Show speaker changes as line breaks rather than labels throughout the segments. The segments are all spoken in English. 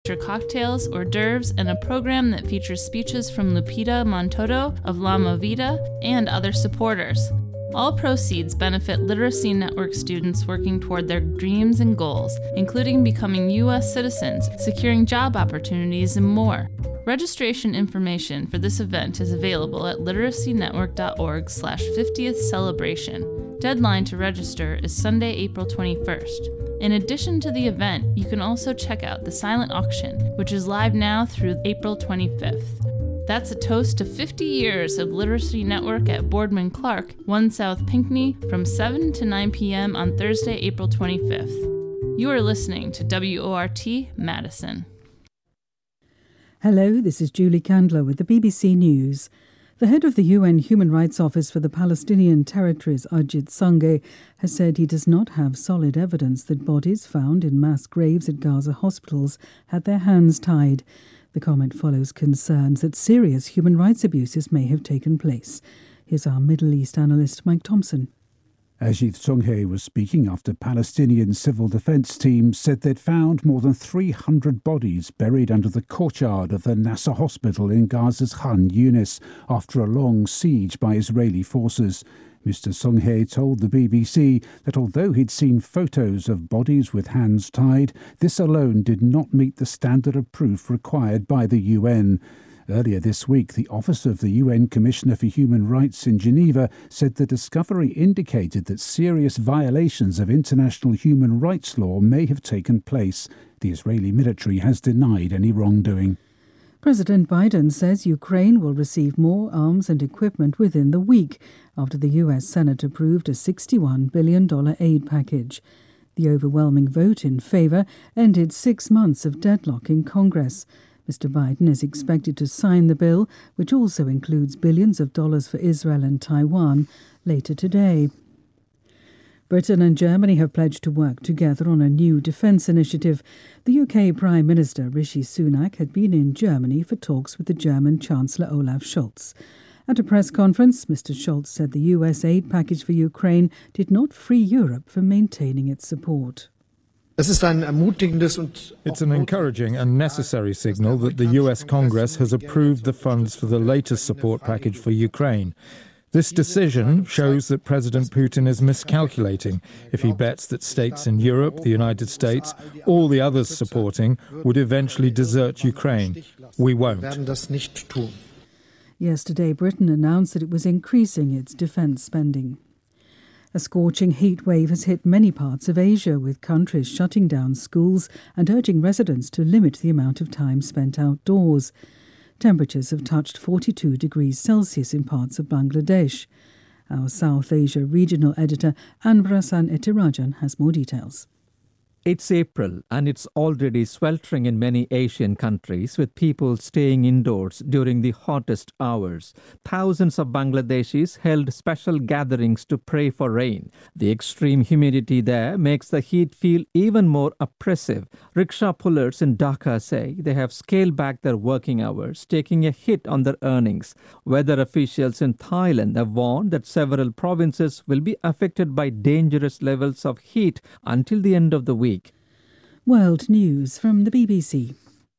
cocktails, hors d'oeuvres, and a program that features speeches from Lupita Montoto of La Movida and other supporters. All proceeds benefit Literacy Network students working toward their dreams and goals, including becoming U.S. citizens, securing job opportunities, and more. Registration information for this event is available at literacynetwork.org/50th celebration. Deadline to register is Sunday, April 21st. In addition to the event, you can also check out the silent auction, which is live now through April 25th. That's a toast to 50 years of Literacy Network at Boardman Clark, 1 South Pinckney, from 7 to 9 p.m. on Thursday, April 25th. You are listening to WORT Madison.
Hello, this is Julie Candler with the BBC News. The head of the UN Human Rights Office for the Palestinian Territories, Ajit Sangeh, has said he does not have solid evidence that bodies found in mass graves at Gaza hospitals had their hands tied. The comment follows concerns that serious human rights abuses may have taken place. Here's our Middle East analyst, Mike Thompson.
Ajit Sangeh was speaking after Palestinian civil defence teams said they'd found more than 300 bodies buried under the courtyard of the Nasser hospital in Gaza's Khan Yunis after a long siege by Israeli forces. Mr. Sangeh told the BBC that although he'd seen photos of bodies with hands tied, this alone did not meet the standard of proof required by the UN. Earlier this week, the Office of the UN Commissioner for Human Rights in Geneva said the discovery indicated that serious violations of international human rights law may have taken place. The Israeli military has denied any wrongdoing.
President Biden says Ukraine will receive more arms and equipment within the week after the US Senate approved a $61 billion aid package. The overwhelming vote in favor ended 6 months of deadlock in Congress. Mr. Biden is expected to sign the bill, which also includes billions of dollars for Israel and Taiwan, later today. Britain and Germany have pledged to work together on a new defence initiative. The UK Prime Minister Rishi Sunak had been in Germany for talks with the German Chancellor Olaf Scholz. At a press conference, Mr. Scholz said the US aid package for Ukraine did not free Europe from maintaining its support.
It's an encouraging and necessary signal that the US Congress has approved the funds for the latest support package for Ukraine. This decision shows that President Putin is miscalculating if he bets that states in Europe, the United States, all the others supporting, would eventually desert Ukraine. We won't.
Yesterday, Britain announced that it was increasing its defence spending. A scorching heat wave has hit many parts of Asia, with countries shutting down schools and urging residents to limit the amount of time spent outdoors. Temperatures have touched 42 degrees Celsius in parts of Bangladesh. Our South Asia regional editor, Anbrasan Etirajan, has more details.
It's April and it's already sweltering in many Asian countries, with people staying indoors during the hottest hours. Thousands of Bangladeshis held special gatherings to pray for rain. The extreme humidity there makes the heat feel even more oppressive. Rickshaw pullers in Dhaka say they have scaled back their working hours, taking a hit on their earnings. Weather officials in Thailand have warned that several provinces will be affected by dangerous levels of heat until the end of the week.
World News from the BBC.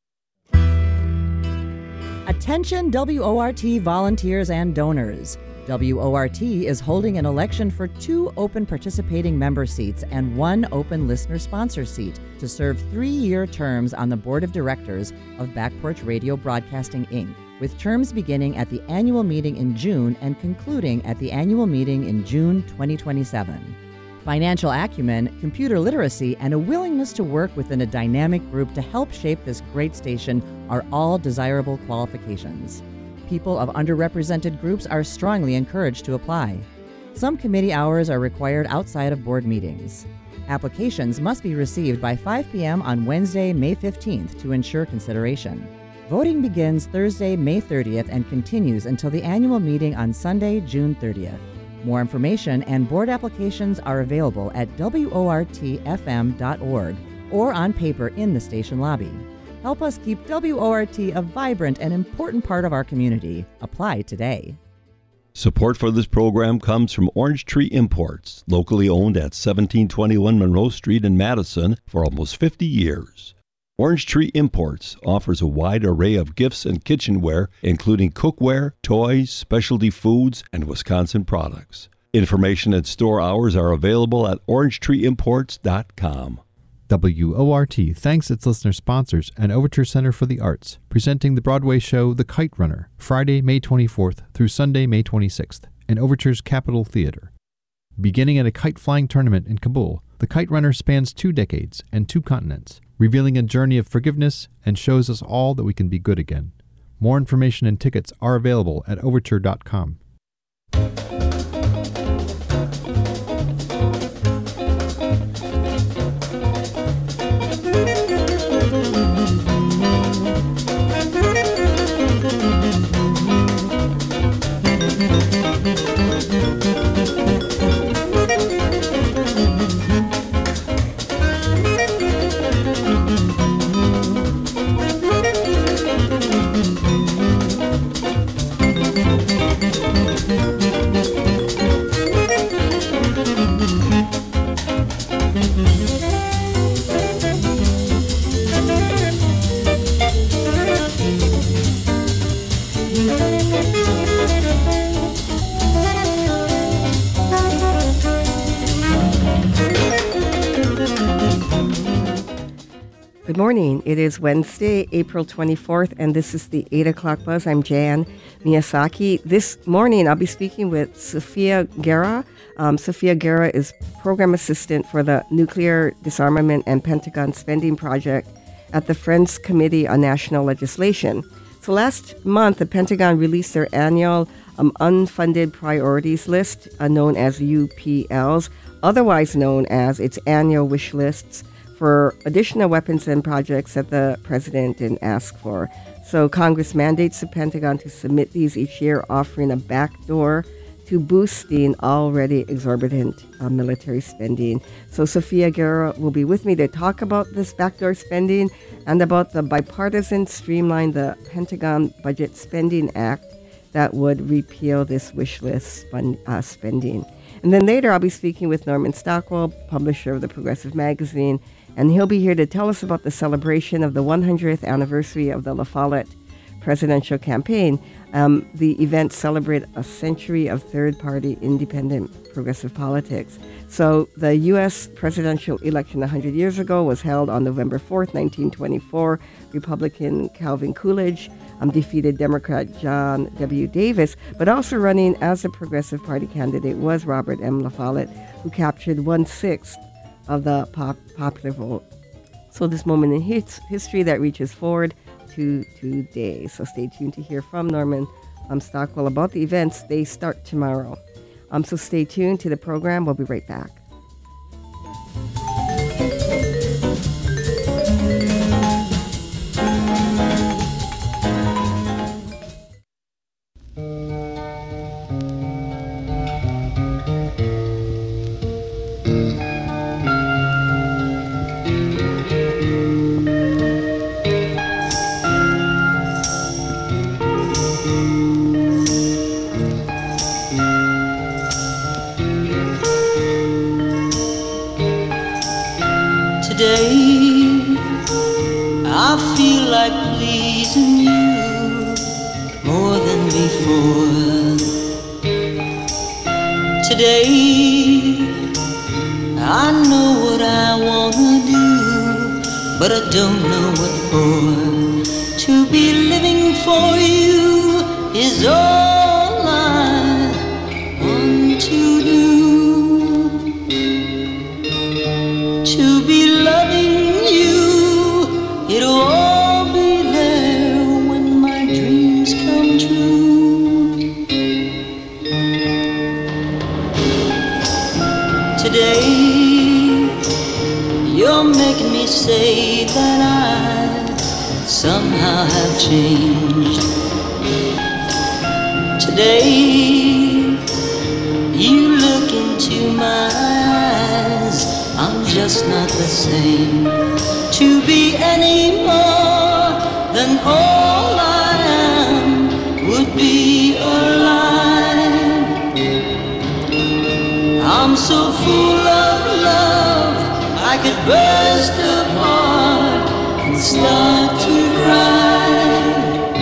Attention WORT volunteers and donors. WORT is holding an election for 2 open participating member seats and 1 open listener sponsor seat to serve 3-year terms on the board of directors of Back Porch Radio Broadcasting, Inc., with terms beginning at the annual meeting in June and concluding at the annual meeting in June 2027. Financial acumen, computer literacy, and a willingness to work within a dynamic group to help shape this great station are all desirable qualifications. People of underrepresented groups are strongly encouraged to apply. Some committee hours are required outside of board meetings. Applications must be received by 5 p.m. on Wednesday, May 15th to ensure consideration. Voting begins Thursday, May 30th and continues until the annual meeting on Sunday, June 30th. More information and board applications are available at wortfm.org or on paper in the station lobby. Help us keep WORT a vibrant and important part of our community. Apply today.
Support for this program comes from Orange Tree Imports, locally owned at 1721 Monroe Street in Madison for almost 50 years. Orange Tree Imports offers a wide array of gifts and kitchenware, including cookware, toys, specialty foods, and Wisconsin products. Information and store hours are available at orangetreeimports.com.
WORT thanks its listener sponsors and Overture Center for the Arts, presenting the Broadway show The Kite Runner, Friday, May 24th through Sunday, May 26th, in Overture's Capitol Theater. Beginning at a kite-flying tournament in Kabul, The Kite Runner spans 2 decades and 2 continents, revealing a journey of forgiveness and shows us all that we can be good again. More information and tickets are available at overture.com.
Good morning. It is Wednesday, April 24th, and this is the 8 o'clock buzz. I'm Jan Miyazaki. This morning, I'll be speaking with Sophia Guerra. Sophia Guerra is Program Assistant for the Nuclear Disarmament and Pentagon Spending Project at the Friends Committee on National Legislation. So last month, the Pentagon released their annual unfunded priorities list, known as UPLs, otherwise known as its annual wish lists, for additional weapons and projects that the president didn't ask for. So Congress mandates the Pentagon to submit these each year, offering a backdoor to boosting already exorbitant military spending. So Sophia Guerra will be with me to talk about this backdoor spending and about the bipartisan Streamline the Pentagon Budget Spending Act that would repeal this wish list spending. And then later I'll be speaking with Norman Stockwell, publisher of the Progressive Magazine, and he'll be here to tell us about the celebration of the 100th anniversary of the La Follette presidential campaign. The event celebrated a century of third-party, independent, progressive politics. So the U.S. presidential election 100 years ago was held on November 4th, 1924. Republican Calvin Coolidge defeated Democrat John W. Davis, but also running as a Progressive Party candidate was Robert M. La Follette, who captured 1/6 of the popular vote. So this moment in history that reaches forward to today. So stay tuned to hear from Norman Stockwell about the events. They start tomorrow. So stay tuned to the program. We'll be right back.
start to cry.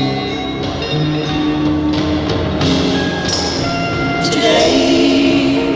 Today,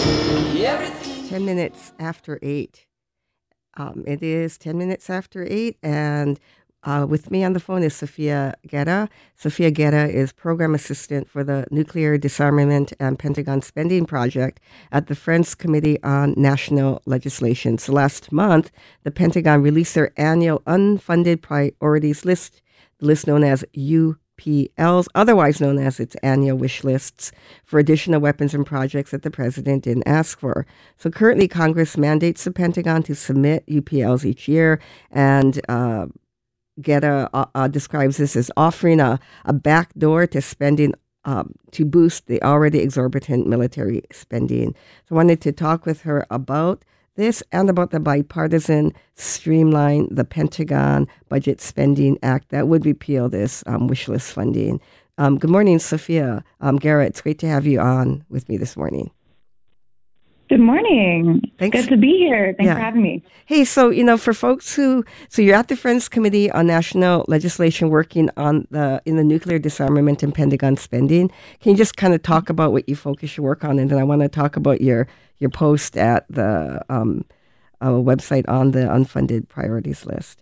it's 10 minutes after 8. It is 10 minutes after 8, and with me on the phone is Sofia Guerra. Sofia Guerra is Program Assistant for the Nuclear Disarmament and Pentagon Spending Project at the Friends Committee on National Legislation. So last month, the Pentagon released their annual unfunded priorities list, the list known as UPLs, otherwise known as its annual wish lists for additional weapons and projects that the president didn't ask for. So currently, Congress mandates the Pentagon to submit UPLs each year, and Guerra describes this as offering a backdoor to spending to boost the already exorbitant military spending. So I wanted to talk with her about this and about the bipartisan Streamline the Pentagon Budget Spending Act that would repeal this wish list funding. Good morning, Sofia Guerra. It's great to have you on with me this morning.
Good morning.
Thanks.
Good to be here. Thanks for having me.
Hey, so, for folks so you're at the Friends Committee on National Legislation working in the nuclear disarmament and Pentagon spending. Can you just kind of talk about what you focus your work on? And then I want to talk about your post at the website on the unfunded priorities list.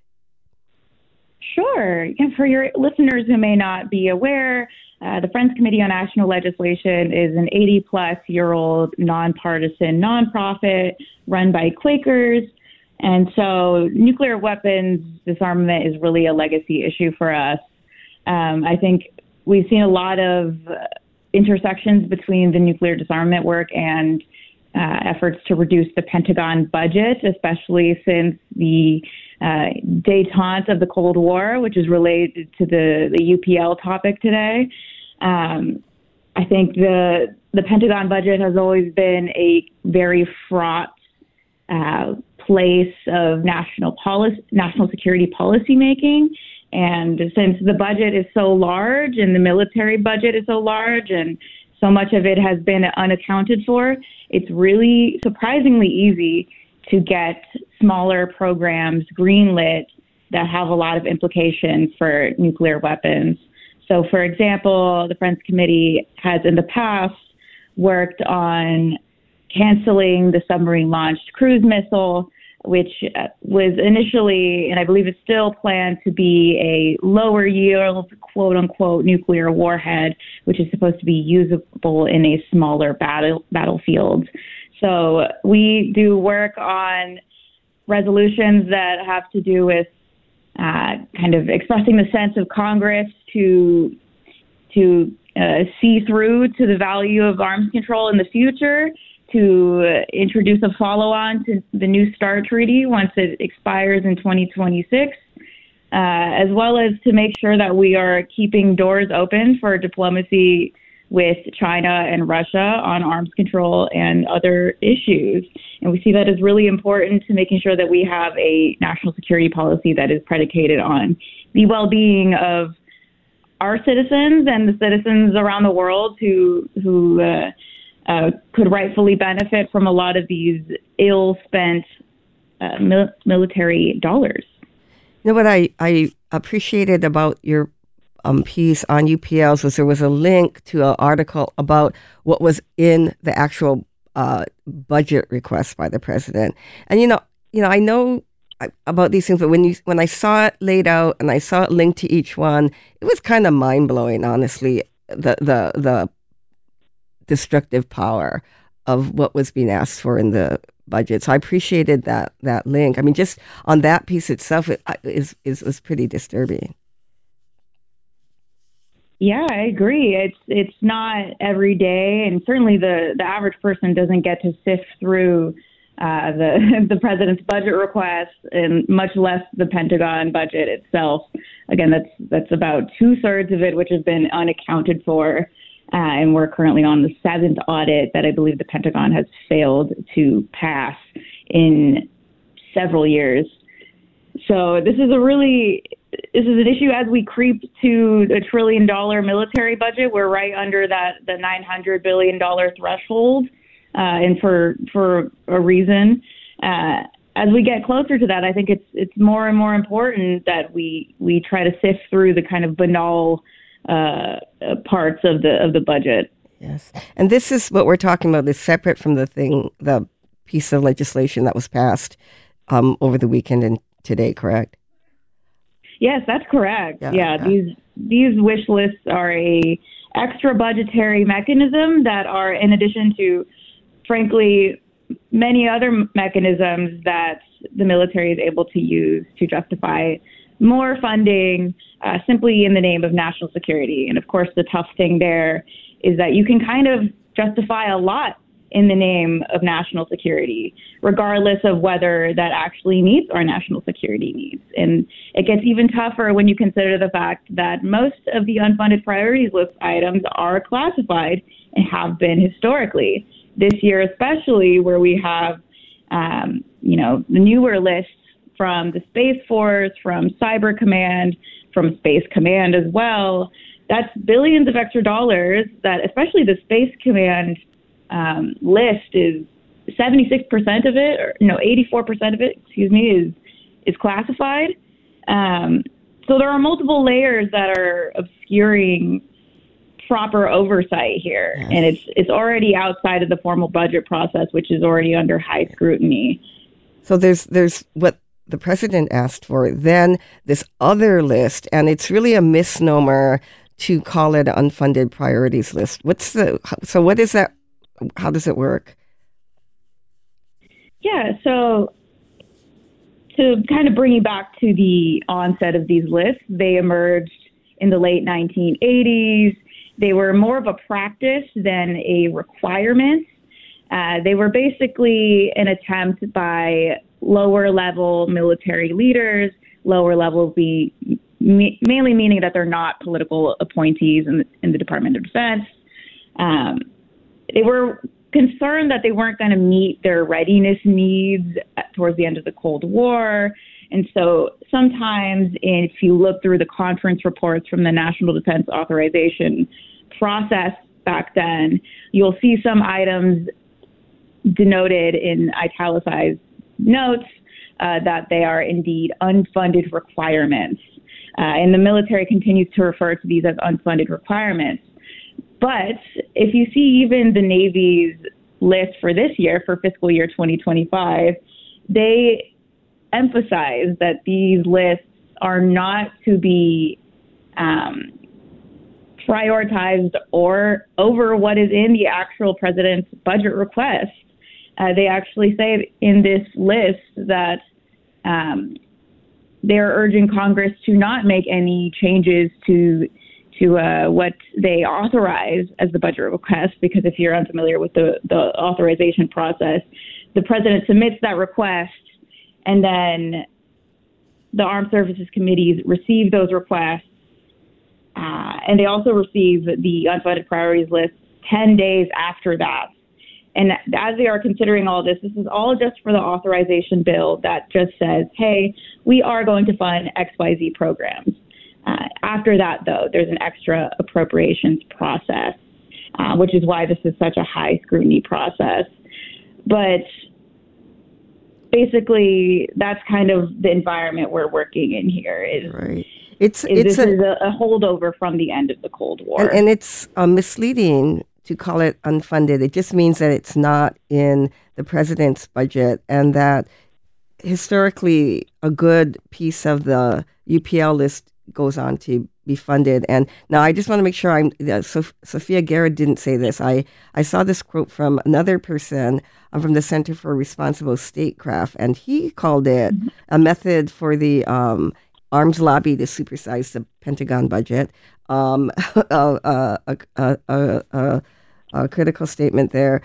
Sure. And for your listeners who may not be aware, the Friends Committee on National Legislation is an 80-plus-year-old nonpartisan nonprofit run by Quakers. And so nuclear weapons disarmament is really a legacy issue for us. I think we've seen a lot of intersections between the nuclear disarmament work and efforts to reduce the Pentagon budget, especially since the détente of the Cold War, which is related to the UPL topic today. I think the Pentagon budget has always been a very fraught place of national security policy making. And since the budget is so large and the military budget is so large and so much of it has been unaccounted for, it's really surprisingly easy to get smaller programs greenlit that have a lot of implications for nuclear weapons. So, for example, the Friends Committee has in the past worked on canceling the submarine-launched cruise missile, which was initially, and I believe it's still planned to be a lower-yield, quote-unquote, nuclear warhead, which is supposed to be usable in a smaller battlefield. So we do work on resolutions that have to do with kind of expressing the sense of Congress to see through to the value of arms control in the future, to introduce a follow-on to the New START treaty once it expires in 2026, as well as to make sure that we are keeping doors open for diplomacy with China and Russia on arms control and other issues. And we see that as really important to making sure that we have a national security policy that is predicated on the well-being of our citizens and the citizens around the world who could rightfully benefit from a lot of these ill-spent military dollars.
You know what I appreciated about your piece on UPLs was there was a link to an article about what was in the actual budget request by the president. And I know about these things, but when I saw it laid out and I saw it linked to each one, it was kind of mind blowing, honestly. The destructive power of what was being asked for in the budget. So I appreciated that link. I mean, just on that piece itself, it was pretty disturbing.
Yeah, I agree. It's not every day, and certainly the average person doesn't get to sift through the president's budget request, and much less the Pentagon budget itself. Again, that's about 2/3 of it, which has been unaccounted for, and we're currently on the 7th audit that I believe the Pentagon has failed to pass in several years. So this is an issue as we creep to a $1 trillion military budget. We're right under the $900 billion threshold, and for a reason. as we get closer to that, I think it's more and more important that we try to sift through the kind of banal parts of the budget.
Yes, and this is what we're talking about is separate from the piece of legislation that was passed over the weekend and today, correct?
Yes, that's correct. Yeah. These wish lists are a extra budgetary mechanism that are in addition to, frankly, many other mechanisms that the military is able to use to justify more funding simply in the name of national security. And of course, the tough thing there is that you can kind of justify a lot in the name of national security, regardless of whether that actually meets our national security needs. And it gets even tougher when you consider the fact that most of the unfunded priorities list items are classified and have been historically. This year especially, where we have, the newer lists from the Space Force, from Cyber Command, from Space Command as well, that's billions of extra dollars that, especially the Space Command list is 76% of it, or 84% of it, is classified. So there are multiple layers that are obscuring proper oversight here, yes. And it's already outside of the formal budget process, which is already under high scrutiny.
So there's what the president asked for, then this other list, and it's really a misnomer to call it an unfunded priorities list. What is that? How does it work?
Yeah, so to kind of bring you back to the onset of these lists, they emerged in the late 1980s. They were more of a practice than a requirement. They were basically an attempt by lower-level military leaders, lower levels mainly meaning that they're not political appointees in the Department of Defense. They were concerned that they weren't going to meet their readiness needs towards the end of the Cold War. And so sometimes if you look through the conference reports from the National Defense Authorization process back then, you'll see some items denoted in italicized notes that they are indeed unfunded requirements. And the military continues to refer to these as unfunded requirements. But if you see even the Navy's list for this year, for fiscal year 2025, they emphasize that these lists are not to be prioritized or over what is in the actual president's budget request. They actually say in this list that they're urging Congress to not make any changes to what they authorize as the budget request, because if you're unfamiliar with the authorization process, the president submits that request, and then the Armed Services Committees receive those requests, and they also receive the unfunded priorities list 10 days after that. And as they are considering all this is all just for the authorization bill that just says, hey, we are going to fund XYZ programs. After that, though, there's an extra appropriations process, which is why this is such a high scrutiny process. But basically, that's kind of the environment we're working in here.
Right.
This is a holdover from the end of the Cold War.
And it's misleading to call it unfunded. It just means that it's not in the president's budget, and that historically a good piece of the UPL list goes on to be funded. And now I just want to make sure Sophia Guerra didn't say this. I saw this quote from another person from the Center for Responsible Statecraft, and he called it a method for the arms lobby to supersize the Pentagon budget. A critical statement there.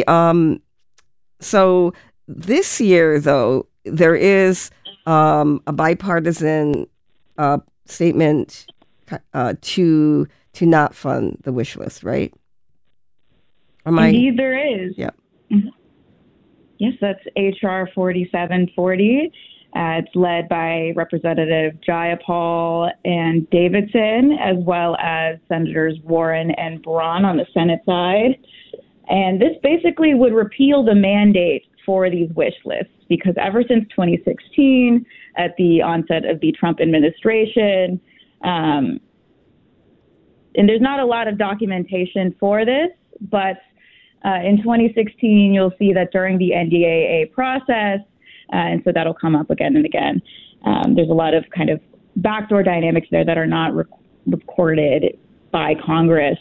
So this year, though, there is a bipartisan statement to not fund the wish list, right?
Indeed, there is.
Yeah.
Mm-hmm. Yes, that's H.R. 4740. It's led by Representative Jayapal and Davidson, as well as Senators Warren and Braun on the Senate side. And this basically would repeal the mandate for these wish lists, because ever since 2016, at the onset of the Trump administration, and there's not a lot of documentation for this, but in 2016, you'll see that during the NDAA process, and so that'll come up again and again, there's a lot of kind of backdoor dynamics there that are not recorded by Congress.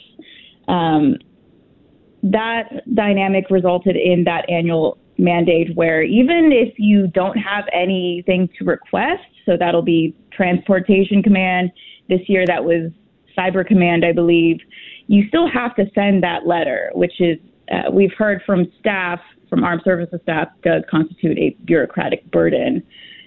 That dynamic resulted in that annual mandate where even if you don't have anything to request, so that'll be Transportation Command, this year that was Cyber Command, I believe, you still have to send that letter, which is, we've heard from staff, from armed services staff, does constitute a bureaucratic burden.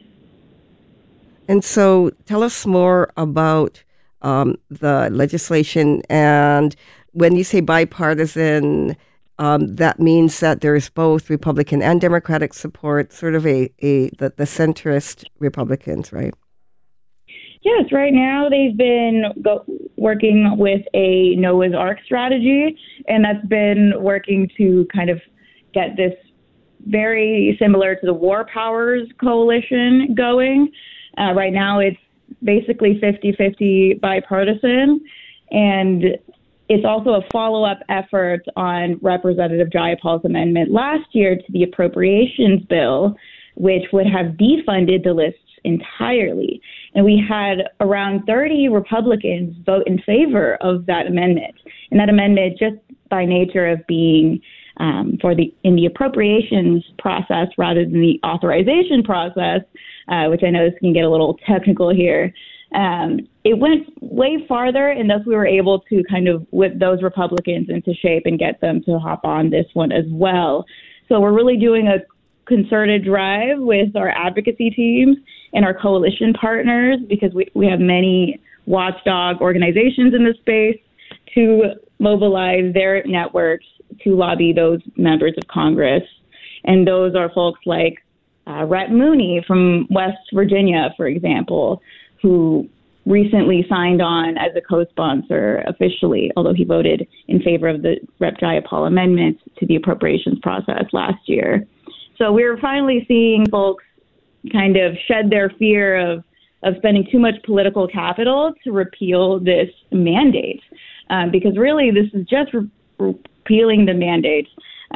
And so tell us more about the legislation. And when you say bipartisan, that means that there's both Republican and Democratic support, sort of the centrist Republicans, right?
Yes, right now they've been working with a Noah's Ark strategy, and that's been working to kind of get this very similar to the War Powers Coalition going. Right now it's basically 50-50 bipartisan, and it's also a follow-up effort on Representative Jayapal's amendment last year to the appropriations bill, which would have defunded the lists entirely. And we had around 30 Republicans vote in favor of that amendment. And that amendment, just by nature of being in the appropriations process rather than the authorization process, which I know this can get a little technical here, it went way farther, and thus we were able to kind of whip those Republicans into shape and get them to hop on this one as well. So we're really doing a concerted drive with our advocacy teams and our coalition partners, because we have many watchdog organizations in this space, to mobilize their networks to lobby those members of Congress. And those are folks like Rep. Mooney from West Virginia, for example, who recently signed on as a co-sponsor officially, although he voted in favor of the Rep. Jayapal amendment to the appropriations process last year. So we're finally seeing folks kind of shed their fear of spending too much political capital to repeal this mandate, because really this is just repealing the mandate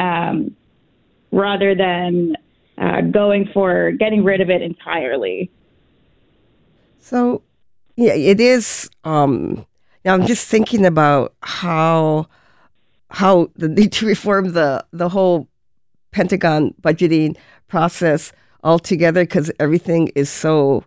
rather than going for getting rid of it entirely.
So, yeah, it is. Now I'm just thinking about how the need to reform the whole Pentagon budgeting process altogether, because everything is so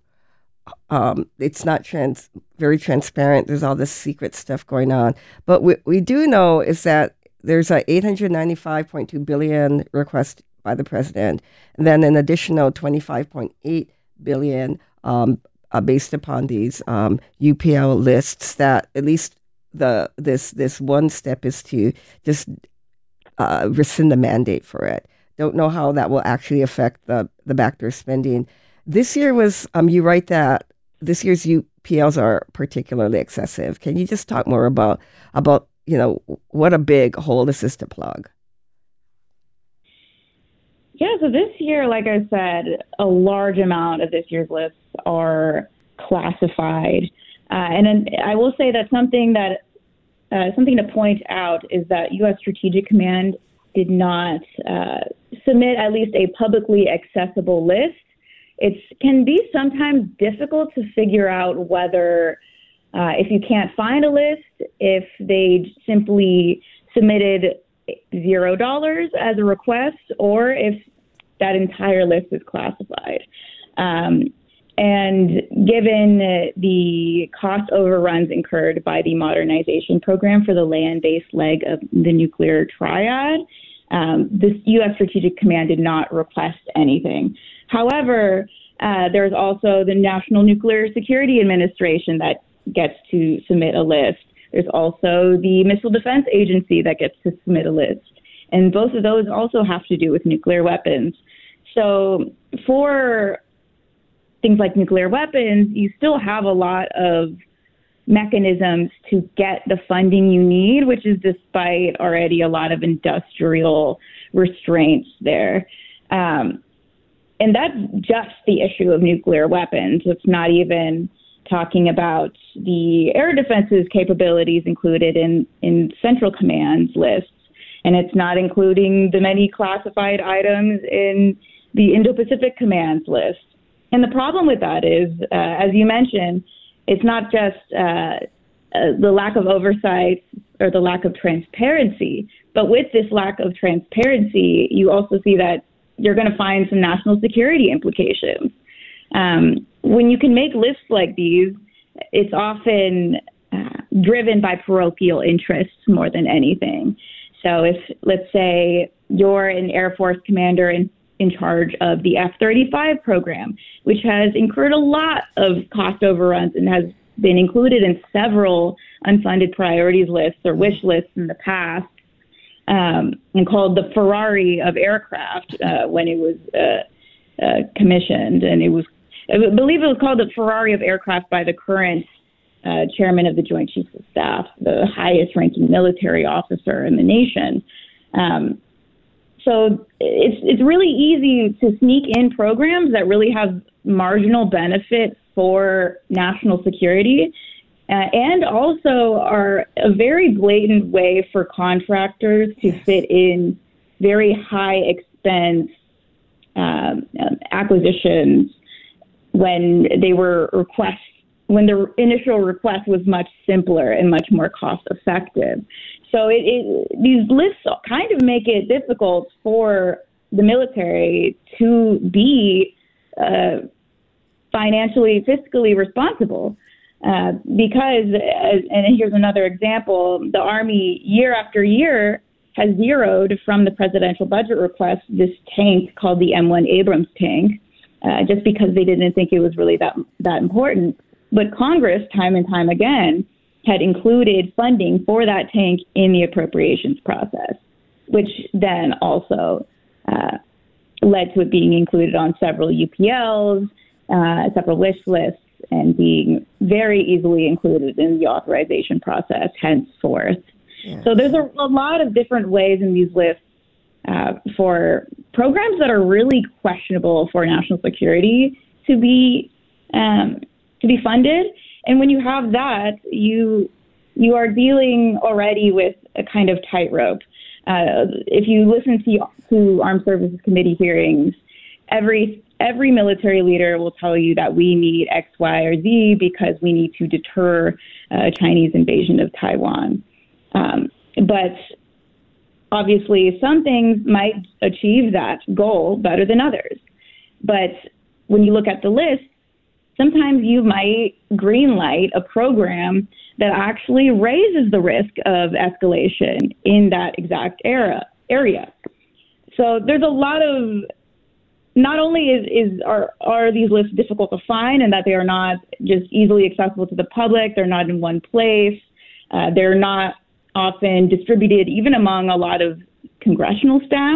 it's not very transparent. There's all this secret stuff going on. But we do know is that there's a $895.2 billion request by the president, and then an additional $25.8 billion based upon these UPL lists. That at least this one step is to just rescind the mandate for it. Don't know how that will actually affect the backdoor spending. This year was, you write that this year's UPLs are particularly excessive. Can you just talk more about what a big hole this is to plug?
Yeah, so this year, like I said, a large amount of this year's lists are classified. And I will say that something to point out is that U.S. Strategic Command did not submit at least a publicly accessible list. It can be sometimes difficult to figure out whether, if you can't find a list, if they simply submitted $0 as a request, or if that entire list is classified. And given the cost overruns incurred by the modernization program for the land-based leg of the nuclear triad, this U.S. Strategic Command did not request anything. However, there's also the National Nuclear Security Administration that gets to submit a list. There's also the Missile Defense Agency that gets to submit a list. And both of those also have to do with nuclear weapons. So for things like nuclear weapons, you still have a lot of mechanisms to get the funding you need, which is despite already a lot of industrial restraints there. And that's just the issue of nuclear weapons. It's not even talking about the air defense's capabilities included in Central Command's lists. And it's not including the many classified items in the Indo-Pacific Command's list. And the problem with that is, as you mentioned, it's not just the lack of oversight or the lack of transparency, but with this lack of transparency, you also see that you're going to find some national security implications. When you can make lists like these, it's often driven by parochial interests more than anything. So if, let's say, you're an Air Force commander in charge of the F-35 program, which has incurred a lot of cost overruns and has been included in several unfunded priorities lists or wish lists in the past, and called the Ferrari of aircraft when it was commissioned. And I believe it was called the Ferrari of aircraft by the current chairman of the Joint Chiefs of Staff, the highest ranking military officer in the nation. So it's really easy to sneak in programs that really have marginal benefit for national security, and also are a very blatant way for contractors to fit in very high expense acquisitions when the initial request was much simpler and much more cost effective. So these lists kind of make it difficult for the military to be financially, fiscally responsible. Because, and here's another example, the Army year after year has zeroed from the presidential budget request this tank called the M1 Abrams tank, just because they didn't think it was really that important. But Congress, time and time again, had included funding for that tank in the appropriations process, which then also led to it being included on several UPLs, several wish lists, and being very easily included in the authorization process henceforth. Yes. So there's a lot of different ways in these lists for programs that are really questionable for national security to be funded. And when you have that, you are dealing already with a kind of tightrope. If you listen to Armed Services Committee hearings, every military leader will tell you that we need X, Y, or Z because we need to deter Chinese invasion of Taiwan. But obviously, some things might achieve that goal better than others. But when you look at the list, sometimes you might greenlight a program that actually raises the risk of escalation in that exact area. So there's a lot of, not only are these lists difficult to find and that they are not just easily accessible to the public, they're not in one place, they're not often distributed even among a lot of congressional staff.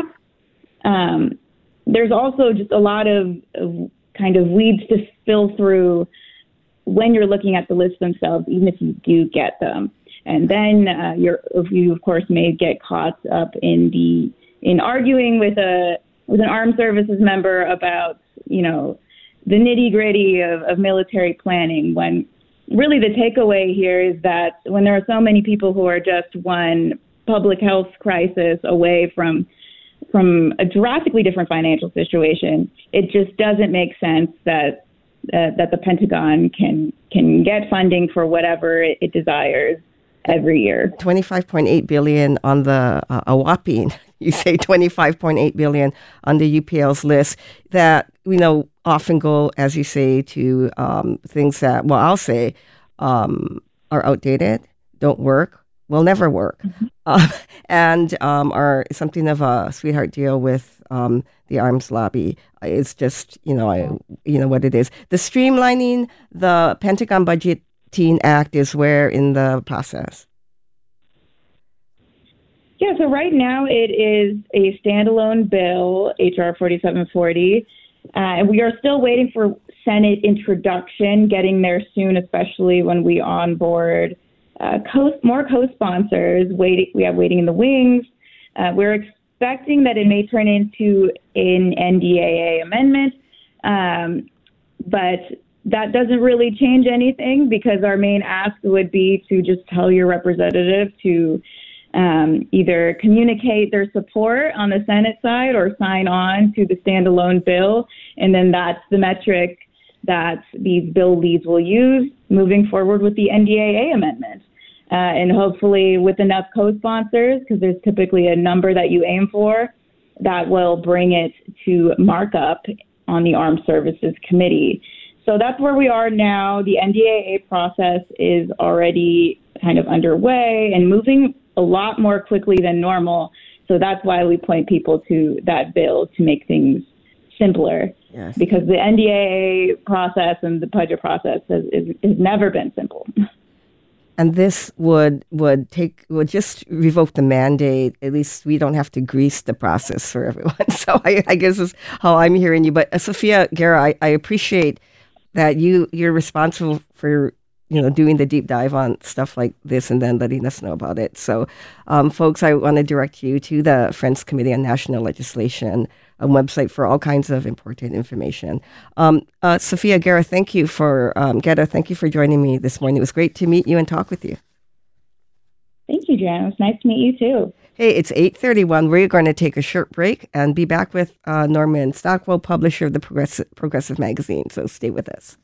There's also just a lot of kind of weeds to fill through when you're looking at the lists themselves, even if you do get them. And then you of course may get caught up in arguing with an armed services member about, the nitty gritty of military planning, when really the takeaway here is that when there are so many people who are just one public health crisis away from a drastically different financial situation, it just doesn't make sense that the Pentagon can get funding for whatever it desires every year.
$25.8 billion on the a whopping, you say $25.8 billion on the UPL's list that often go, as you say, to things that, well, I'll say are outdated, don't work, will never work, and are something of a sweetheart deal with the arms lobby. It's just, what it is. The streamlining the Pentagon Budgeting Act is where in the process?
Yeah, so right now it is a standalone bill, H.R. 4740, and we are still waiting for Senate introduction, getting there soon, especially when we onboard more co-sponsors. We have waiting in the wings. We're suspecting that it may turn into an NDAA amendment, but that doesn't really change anything because our main ask would be to just tell your representative to either communicate their support on the Senate side or sign on to the standalone bill. And then that's the metric that these bill leads will use moving forward with the NDAA amendment. And hopefully with enough co-sponsors, because there's typically a number that you aim for, that will bring it to markup on the Armed Services Committee. So that's where we are now. The NDAA process is already kind of underway and moving a lot more quickly than normal. So that's why we point people to that bill to make things simpler.
Yes.
Because the NDAA process and the budget process has never been simple.
And this would just revoke the mandate. At least we don't have to grease the process for everyone. So I guess is how I'm hearing you. But Sofia Guerra, I appreciate that you're responsible for doing the deep dive on stuff like this and then letting us know about it. So, folks, I want to direct you to the Friends Committee on National Legislation website for all kinds of important information. Sofia Guerra, thank you for joining me this morning. It was great to meet you and talk with you.
Thank you, Jan. It was nice to meet you too.
Hey, it's 8:31. We're going to take a short break and be back with Norman Stockwell, publisher of the Progressive Magazine. So stay with us.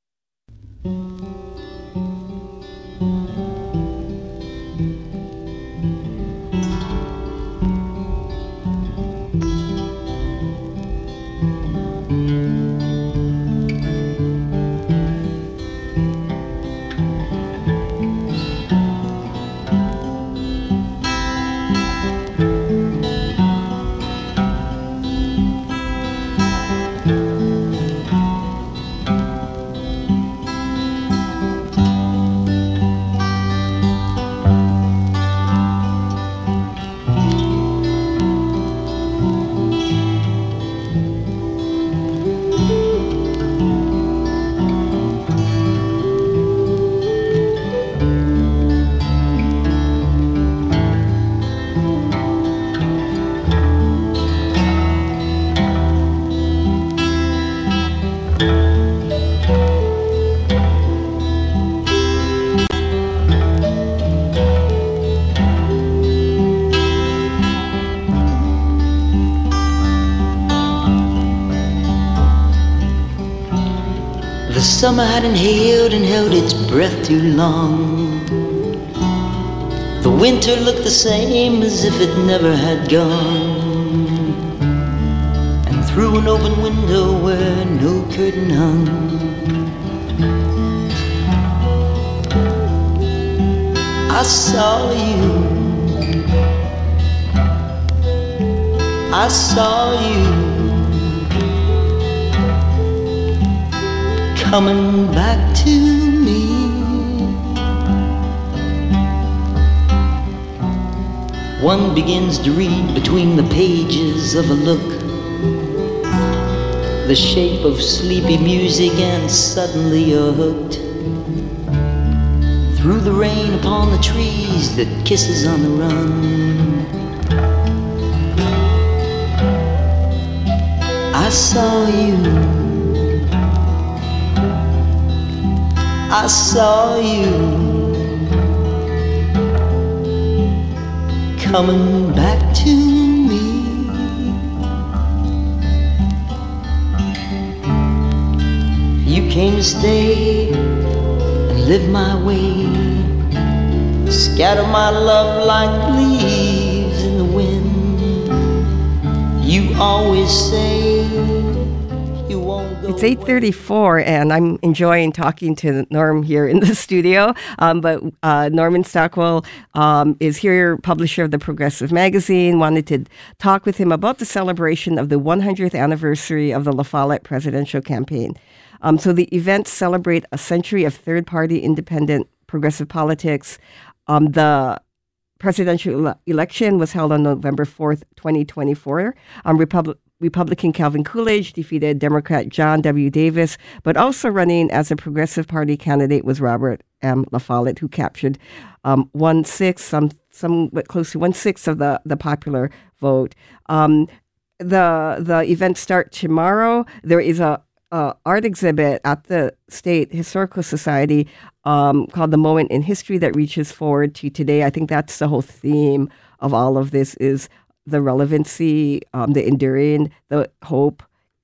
The summer had inhaled and held its breath too long. The winter looked the same as if it never had gone. And through an open window where no curtain hung, I saw you. I saw you coming back to me. One begins to read between the pages of a look, the shape of sleepy music, and suddenly you're hooked. Through the rain upon the trees that kisses on the run, I saw you. I saw you coming back to me. You came to stay and live my way, scatter my love like leaves in the wind. You always say you won't go.
It's 8:34, and I'm enjoying talking to Norm here in the studio. But Norman Stockwell is here, publisher of the Progressive Magazine. Wanted to talk with him about the celebration of the 100th anniversary of the La Follette presidential campaign. So the events celebrate a century of third-party independent progressive politics. The presidential election was held on November 4th, 2024. Republican Calvin Coolidge defeated Democrat John W. Davis, but also running as a Progressive Party candidate was Robert M. La Follette, who captured 1/6, somewhat close to 1/6 of the popular vote. The events start tomorrow. There is a art exhibit at the State Historical Society called The Moment in History that reaches forward to today. I think that's the whole theme of all of this, is the relevancy, the enduring, the hope,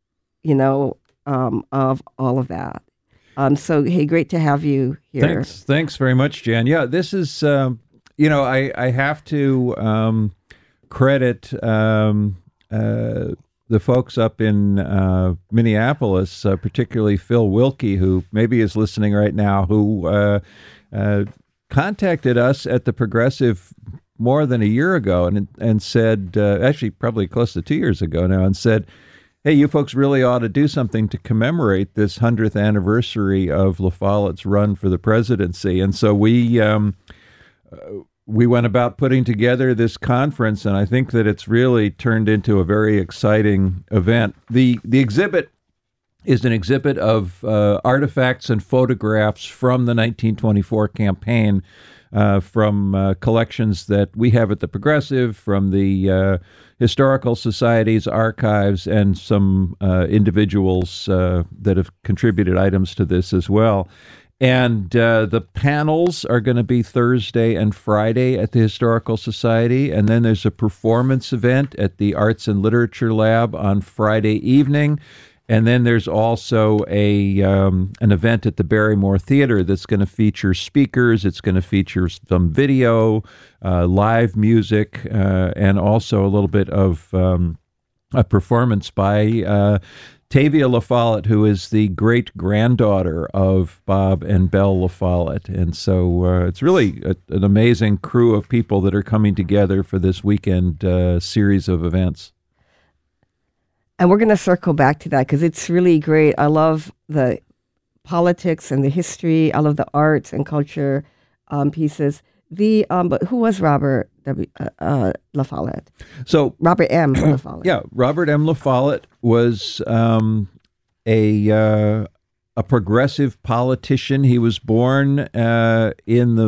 of all of that. So, hey, great to have you here.
Thanks very much, Jan. Yeah, this is, I have to credit the folks up in Minneapolis, particularly Phil Wilkie, who maybe is listening right now, who contacted us at the Progressive more than a year ago and said, actually probably close to 2 years ago now, and said, hey, you folks really ought to do something to commemorate this 100th anniversary of La Follette's run for the presidency. And so we went about putting together this conference, and I think that it's really turned into a very exciting event. The exhibit is an exhibit of artifacts and photographs from the 1924 campaign, from collections that we have at the Progressive, from the Historical Society's archives, and some individuals that have contributed items to this as well. And the panels are going to be Thursday and Friday at the Historical Society, and then there's a performance event at the Arts and Literature Lab on Friday evening. And then there's also an event at the Barrymore Theater that's going to feature speakers. It's going to feature some video, live music, and also a little bit of a performance by Tavia La Follette, who is the great-granddaughter of Bob and Belle La Follette. And so it's really an amazing crew of people that are coming together for this weekend series of events.
And we're going to circle back to that because it's really great. I love the politics and the history. I love the arts and culture pieces. But who was Robert La Follette?
So
Robert M. La Follette.
Yeah, Robert M. La Follette was a progressive politician. He was born in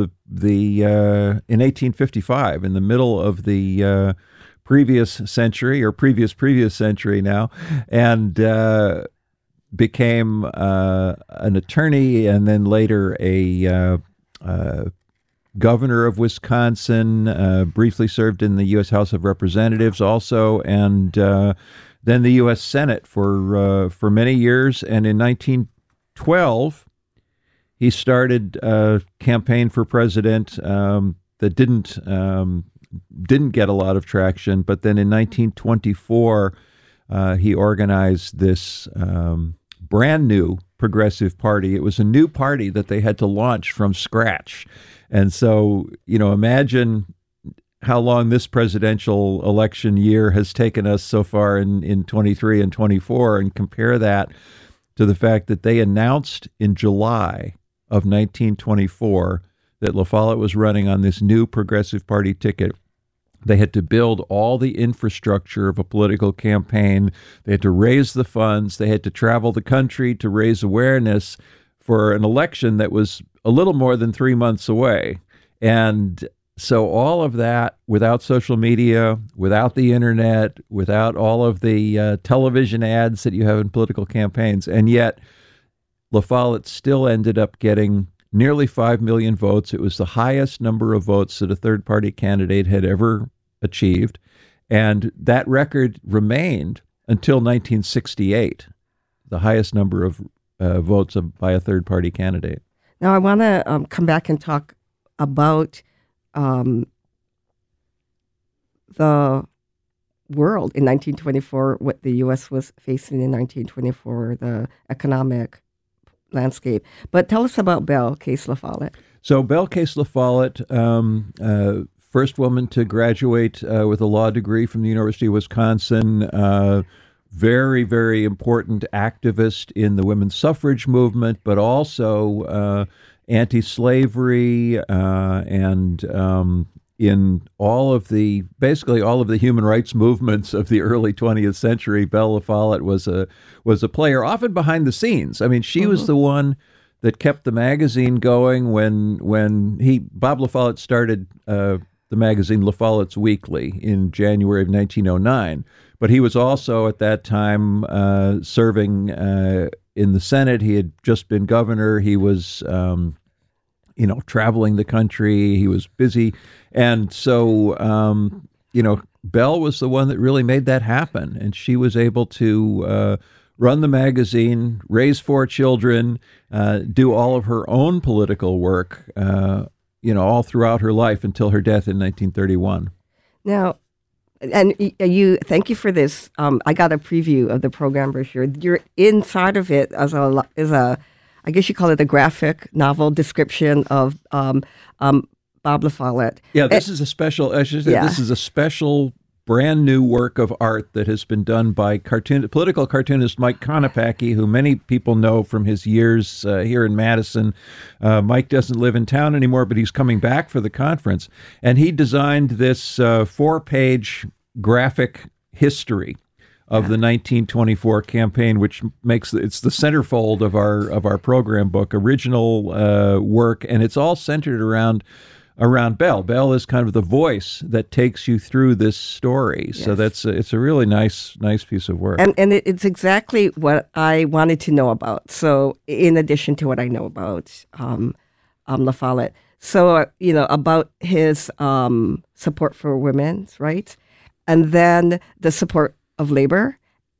1855, in the middle of the previous century, or previous century now, and became an attorney, and then later a governor of Wisconsin, briefly served in the U.S. House of Representatives also, and then the U.S. Senate for many years. And in 1912, he started a campaign for president that didn't get a lot of traction, but then in 1924, he organized this brand new Progressive Party. It was a new party that they had to launch from scratch. And so, imagine how long this presidential election year has taken us so far in 23 and 24, and compare that to the fact that they announced in July of 1924 that La Follette was running on this new Progressive Party ticket. They had to build all the infrastructure of a political campaign. They had to raise the funds. They had to travel the country to raise awareness for an election that was a little more than 3 months away. And so all of that, without social media, without the internet, without all of the television ads that you have in political campaigns, and yet La Follette still ended up getting nearly 5 million votes. It was the highest number of votes that a third-party candidate had ever achieved, and that record remained until 1968, the highest number of votes by a third-party candidate.
Now, I want to come back and talk about the world in 1924, what the U.S. was facing in 1924, the economic landscape. But tell us about Belle Case La Follette.
So Belle Case La Follette, first woman to graduate with a law degree from the University of Wisconsin, very, very important activist in the women's suffrage movement, but also anti-slavery and in basically all of the human rights movements of the early 20th century. Bell LaFollette was a player, often behind the scenes. I mean, she was the one that kept the magazine going when Bob LaFollette started the magazine LaFollette's Weekly in January of 1909. But he was also at that time serving in the Senate. He had just been governor. He was traveling the country. He was busy. And so, Bell was the one that really made that happen. And she was able to run the magazine, raise 4 children, do all of her own political work, all throughout her life until her death in 1931.
Now, and thank you for this. I got a preview of the program brochure. You're inside of it as a I guess you call it a graphic novel description of Bob LaFollette.
Yeah, this is a special. This is a special, brand new work of art that has been done by political cartoonist Mike Konopacki, who many people know from his years here in Madison. Mike doesn't live in town anymore, but he's coming back for the conference, and he designed this 4-page graphic history of the 1924 campaign, which it's the centerfold of our program book, original work, and it's all centered around Bell. Bell is kind of the voice that takes you through this story. Yes. So it's a really nice piece of work.
And it's exactly what I wanted to know about. So in addition to what I know about LaFollette, so about his support for women's rights, and then the support of labor,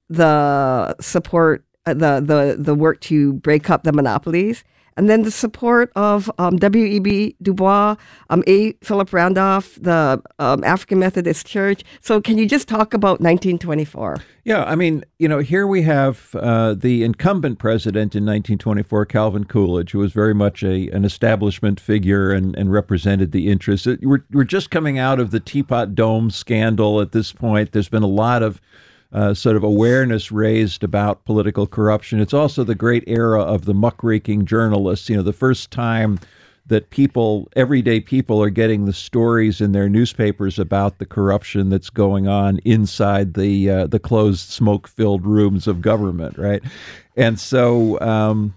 the support, the work to break up the monopolies, and then the support of W.E.B. Du Bois, A. Philip Randolph, the African Methodist Church. So can you just talk about 1924?
Yeah, I mean, here we have the incumbent president in 1924, Calvin Coolidge, who was very much an establishment figure and represented the interests. We're just coming out of the Teapot Dome scandal at this point. There's been a lot of sort of awareness raised about political corruption. It's also the great era of the muckraking journalists. The first time that everyday people are getting the stories in their newspapers about the corruption that's going on inside the closed, smoke-filled rooms of government, right? And so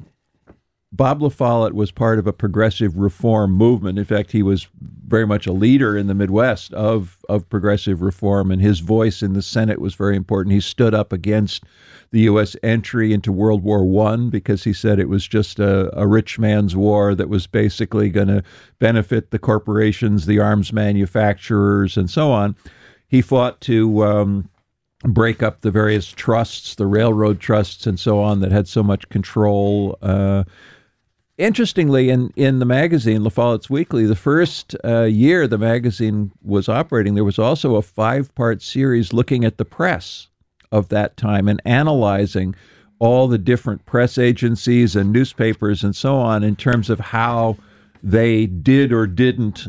Bob LaFollette was part of a progressive reform movement. In fact, he was very much a leader in the Midwest of progressive reform, and his voice in the Senate was very important. He stood up against the U.S. entry into World War I because he said it was just a rich man's war that was basically going to benefit the corporations, the arms manufacturers, and so on. He fought to break up the various trusts, the railroad trusts and so on, that had so much control. Interestingly, in the magazine, LaFollette's Weekly, the first year the magazine was operating, there was also a 5-part series looking at the press of that time and analyzing all the different press agencies and newspapers and so on in terms of how they did or didn't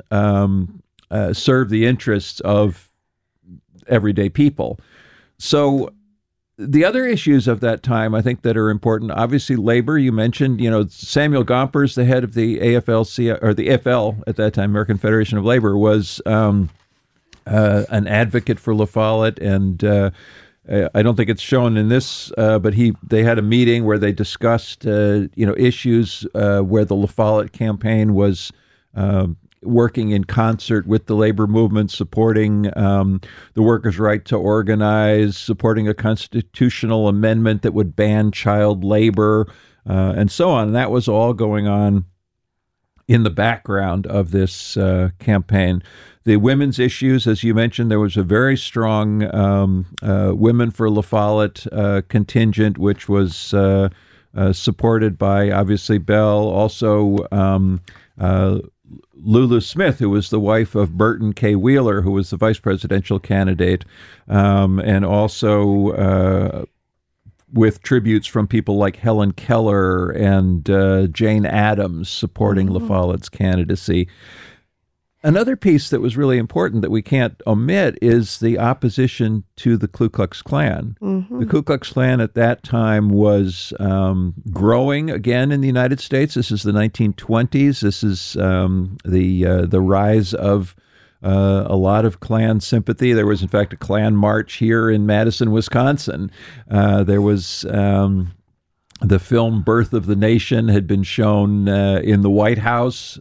serve the interests of everyday people. So the other issues of that time, I think, that are important, obviously labor. You mentioned, Samuel Gompers, the head of the AFL-CIO, or the FL at that time, American Federation of Labor, was an advocate for LaFollette, and I don't think it's shown in this, but they had a meeting where they discussed, issues where the LaFollette campaign was working in concert with the labor movement, supporting the workers' right to organize, supporting a constitutional amendment that would ban child labor, and so on. And that was all going on in the background of this campaign. The women's issues, as you mentioned, there was a very strong Women for LaFollette contingent, which was supported by, obviously, Bell. Also, Lulu Smith, who was the wife of Burton K. Wheeler, who was the vice presidential candidate, and also with tributes from people like Helen Keller and Jane Addams supporting LaFollette's candidacy. Another piece that was really important that we can't omit is the opposition to the Ku Klux Klan. Mm-hmm. The Ku Klux Klan at that time was growing again in the United States. This is the 1920s. This is the rise of a lot of Klan sympathy. There was, in fact, a Klan march here in Madison, Wisconsin. There was the film Birth of the Nation had been shown in the White House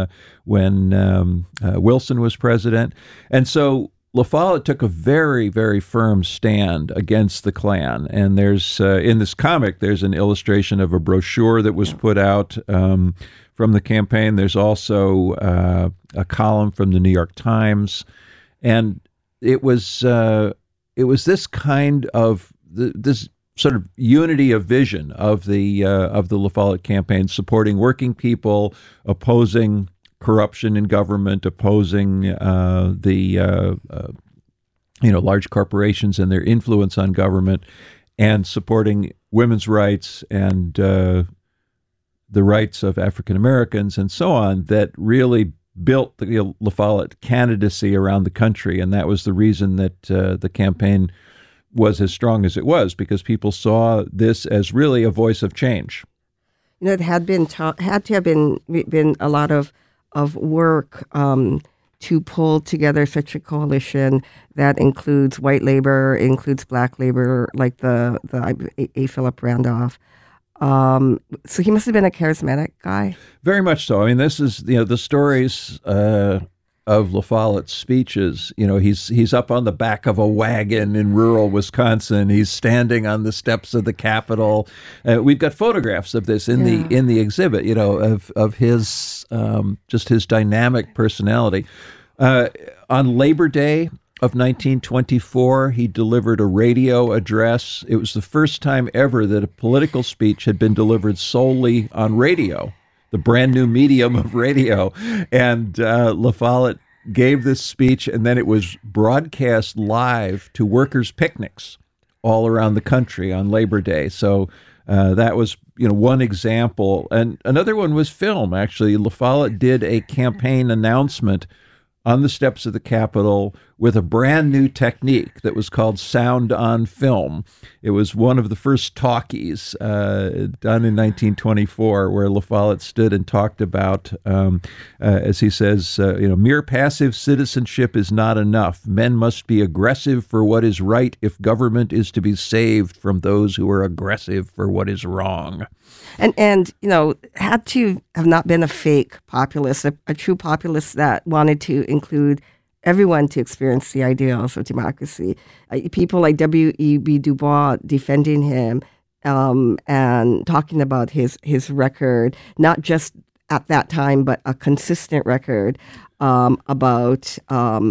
when Wilson was president. And so La Follette took a very, very firm stand against the Klan. And there's in this comic, there's an illustration of a brochure that was put out from the campaign. There's also a column from the New York Times. And it was this kind of this sort of unity of vision of the La Follette campaign, supporting working people, opposing corruption in government, opposing the large corporations and their influence on government, and supporting women's rights and the rights of African Americans and so on, that really built the La Follette candidacy around the country. And that was the reason that the campaign was as strong as it was, because people saw this as really a voice of change.
It had to have been a lot of work to pull together such a coalition that includes white labor, includes black labor, like the A. Philip Randolph. So he must have been a charismatic guy.
Very much so. I mean, this is the stories of La Follette's speeches. He's up on the back of a wagon in rural Wisconsin. He's standing on the steps of the Capitol. We've got photographs of this in the exhibit. Of his just his dynamic personality. On Labor Day of 1924, he delivered a radio address. It was the first time ever that a political speech had been delivered solely on radio, the brand new medium of radio. And La Follette gave this speech, and then it was broadcast live to workers' picnics all around the country on Labor Day. So that was one example. And another one was film, actually. La Follette did a campaign announcement on the steps of the Capitol with a brand new technique that was called sound on film. It was one of the first talkies done in 1924, where La Follette stood and talked about, as he says, mere passive citizenship is not enough. Men must be aggressive for what is right if government is to be saved from those who are aggressive for what is wrong.
And had to have not been a fake populist, a true populist that wanted to include everyone to experience the ideals of democracy. People like W.E.B. Du Bois defending him and talking about his record, not just at that time, but a consistent record about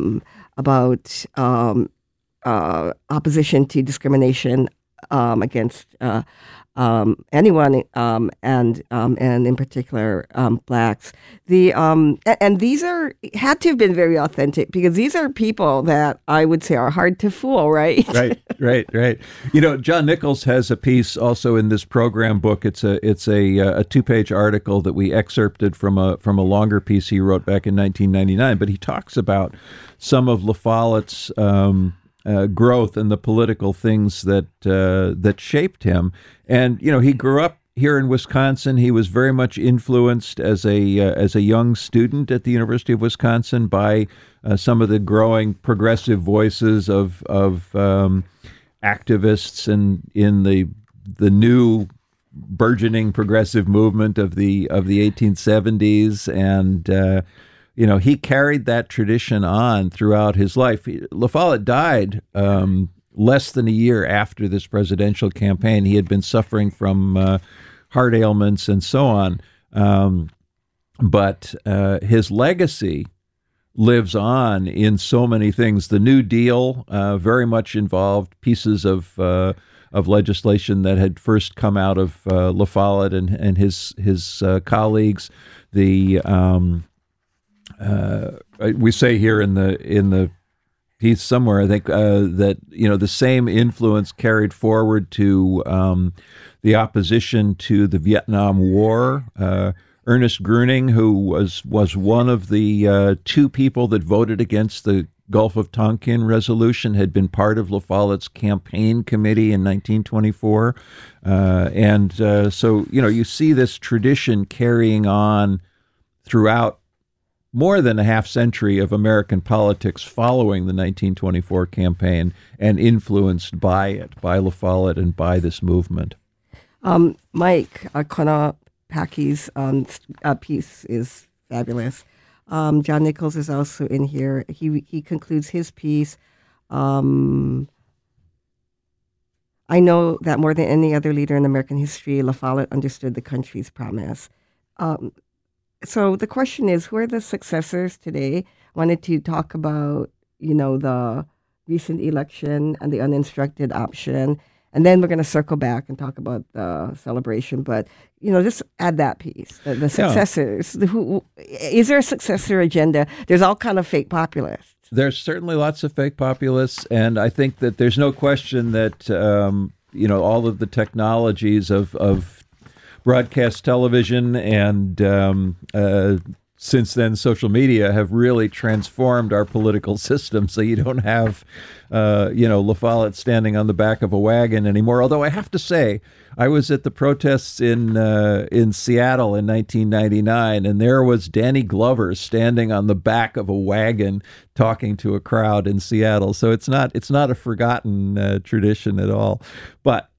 opposition to discrimination against anyone, and in particular blacks. And these had to have been very authentic, because these are people that I would say are hard to fool, right?
Right. John Nichols has a piece also in this program book. It's a 2-page article that we excerpted from a longer piece he wrote back in 1999. But he talks about some of La Follette's growth and the political things that shaped him. And he grew up here in Wisconsin. He was very much influenced as a young student at the University of Wisconsin by some of the growing progressive voices of activists and in the new burgeoning progressive movement of the 1870s. And he carried that tradition on throughout his life. La Follette died less than a year after this presidential campaign. He had been suffering from heart ailments and so on. But his legacy lives on in so many things. The New Deal very much involved pieces of legislation that had first come out of La Follette and his colleagues. We say here in the piece somewhere, I think, that the same influence carried forward to the opposition to the Vietnam War. Ernest Gruening, who was one of the two people that voted against the Gulf of Tonkin resolution, had been part of La Follette's campaign committee in 1924. So you see this tradition carrying on throughout more than a half century of American politics following the 1924 campaign and influenced by it, by La Follette and by this movement.
Mike Konopacki's piece is fabulous. John Nichols is also in here. He concludes his piece. I know that more than any other leader in American history, La Follette understood the country's promise. So the question is, who are the successors today? I wanted to talk about, the recent election and the uninstructed option. And then we're going to circle back and talk about the celebration. But, just add that piece, the successors. Who, is there a successor agenda? There's all kind of fake populists.
There's certainly lots of fake populists. And I think that there's no question that, all of the technologies of broadcast television and since then social media have really transformed our political system. So you don't have, La Follette standing on the back of a wagon anymore. Although I have to say, I was at the protests in Seattle in 1999, and there was Danny Glover standing on the back of a wagon talking to a crowd in Seattle. So it's not a forgotten tradition at all. But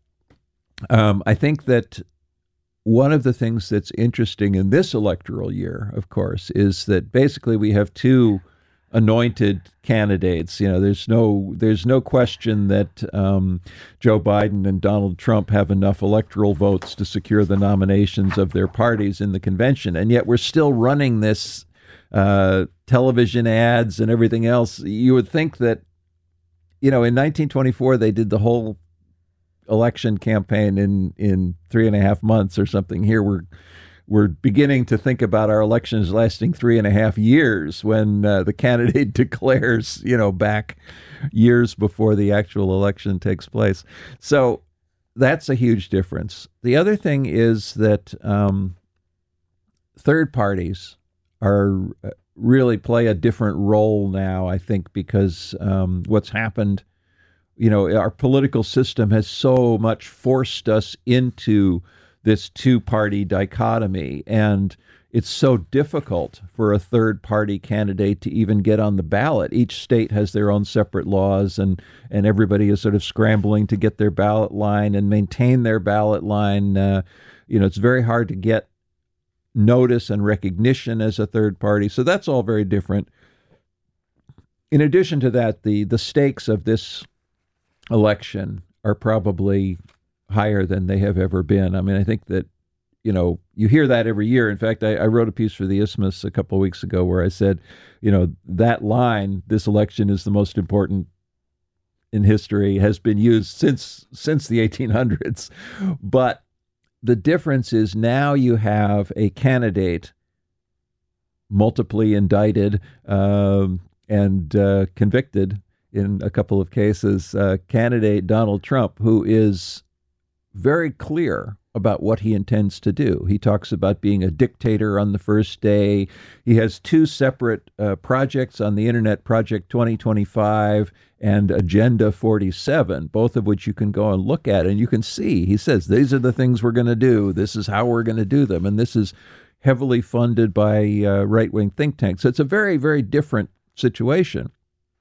I think that one of the things that's interesting in this electoral year, of course, is that basically we have two anointed candidates. There's no question that Joe Biden and Donald Trump have enough electoral votes to secure the nominations of their parties in the convention. And yet we're still running this television ads and everything else. You would think that, in 1924, they did the whole election campaign in 3.5 months or something. Here we're beginning to think about our elections lasting 3.5 years when the candidate declares, back years before the actual election takes place. So that's a huge difference. The other thing is that third parties are really play a different role now, I think, because what's happened, our political system has so much forced us into this two-party dichotomy, and it's so difficult for a third-party candidate to even get on the ballot. Each state has their own separate laws, and everybody is sort of scrambling to get their ballot line and maintain their ballot line. It's very hard to get notice and recognition as a third party, so that's all very different. In addition to that, the stakes of this election are probably higher than they have ever been. I mean, I think that, you hear that every year. In fact, I wrote a piece for the Isthmus a couple of weeks ago where I said, that line, this election is the most important in history, has been used since the 1800s. But the difference is now you have a candidate multiply indicted and convicted in a couple of cases, candidate Donald Trump, who is very clear about what he intends to do. He talks about being a dictator on the first day. He has two separate projects on the internet, Project 2025 and Agenda 47, both of which you can go and look at, and you can see, he says, these are the things we're going to do. This is how we're going to do them. And this is heavily funded by right-wing think tanks. So it's a very, very different situation.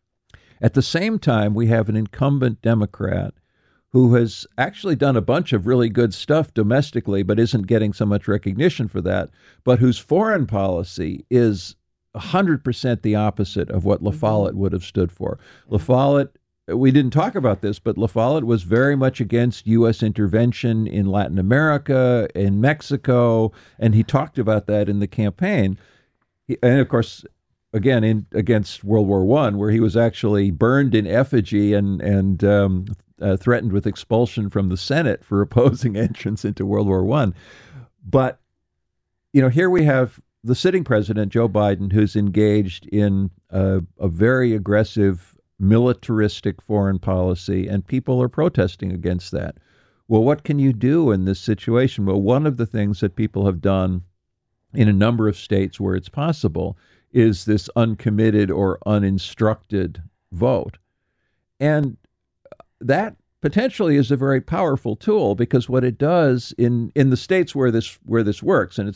At the same time, we have an incumbent Democrat who has actually done a bunch of really good stuff domestically, but isn't getting so much recognition for that, but whose foreign policy is 100% the opposite of what La Follette would have stood for. La Follette, we didn't talk about this, but La Follette was very much against U.S. intervention in Latin America, in Mexico, and he talked about that in the campaign. And of course, again, against World War I, where he was actually burned in effigy and threatened with expulsion from the Senate for opposing entrance into World War I. But, here we have the sitting president, Joe Biden, who's engaged in a very aggressive militaristic foreign policy, and people are protesting against that. Well, what can you do in this situation? Well, one of the things that people have done in a number of states where it's possible is this uncommitted or uninstructed vote. And that potentially is a very powerful tool, because what it does in the states where this works, and it's not